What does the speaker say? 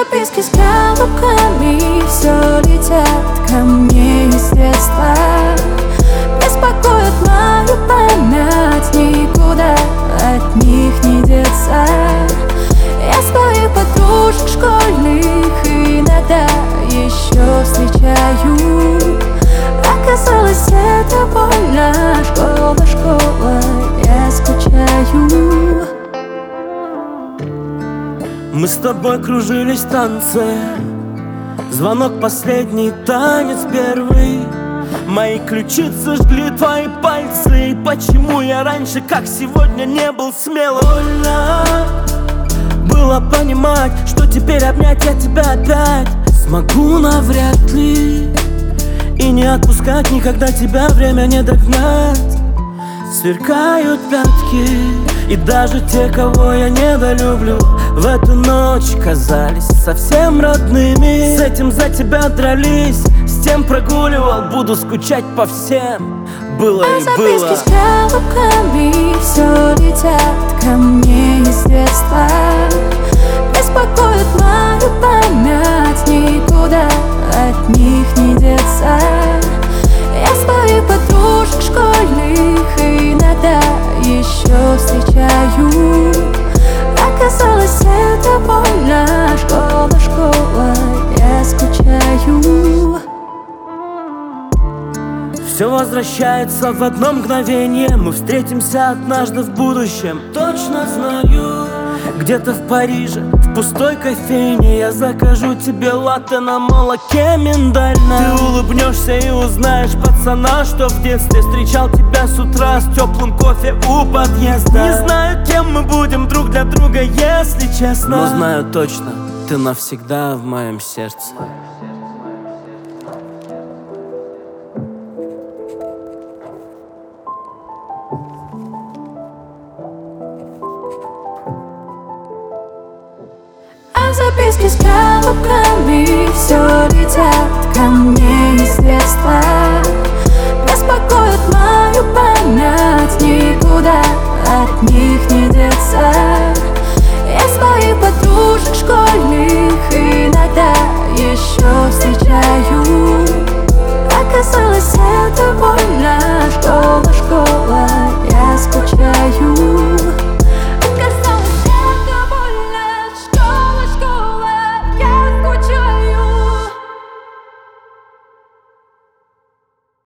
записки с голубками все летят ко мне из детства. Беспокоит мою память, никуда от них не деться. Я своих подружек школьных иногда еще встречаю. Оказалось, это больно, школа, школа, я скучаю. Мы с тобой кружились в танце, звонок последний, танец первый. Мои ключицы жгли твои пальцы. И почему я раньше, как сегодня, не был смелым? Больно было понимать, что теперь обнять я тебя опять смогу навряд ли. И не отпускать никогда тебя время не догнать. Сверкают пятки, и даже те, кого я недолюблю, в эту ночь казались совсем родными. С этим за тебя дрались, с тем прогуливал, буду скучать по всем. Было и было. Записки с голубками все летят ко мне из детства. Беспокоит мою память, никуда от них не деться. Я своих подружек школьных иногда еще встречаю. Оказалось, это больно, школа, школа, я скучаю. Все возвращается в одно мгновение. Мы встретимся однажды в будущем, точно знаю. Где-то в Париже, в пустой кофейне, я закажу тебе латте на молоке миндальном. Ты улыбнешься и узнаешь пацана, что в детстве встречал тебя с утра с теплым кофе у подъезда. Не знаю, кем мы будем друг для друга, если честно, но знаю точно, ты навсегда в моем сердце.